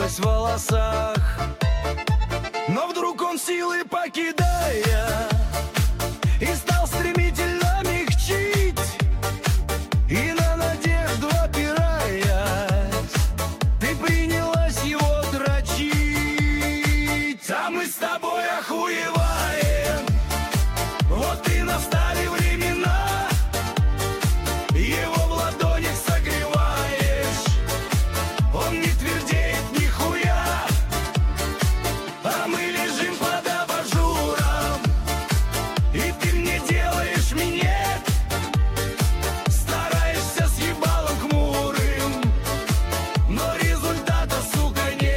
появилась в волосах. Но вдруг он силы покидая и стал стремительно мягчить, и на надежду опираясь, ты принялась его дрочить. А мы с тобой охуеваем, вот и настали времена, его в ладонях согреваешь, он не твердеет нихуя, а мы лежим под абажуром, и ты мне делаешь минет, стараешься с ебалом хмурым, но результата, сука, нет.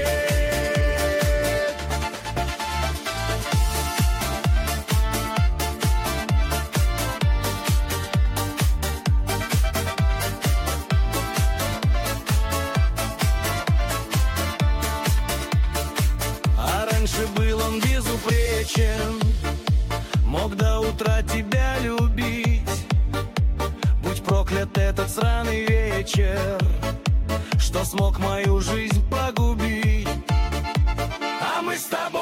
А раньше был он безупречен, мог до утра тебя любить. Будь проклят этот сраный вечер, что смог мою жизнь погубить. А мы с тобой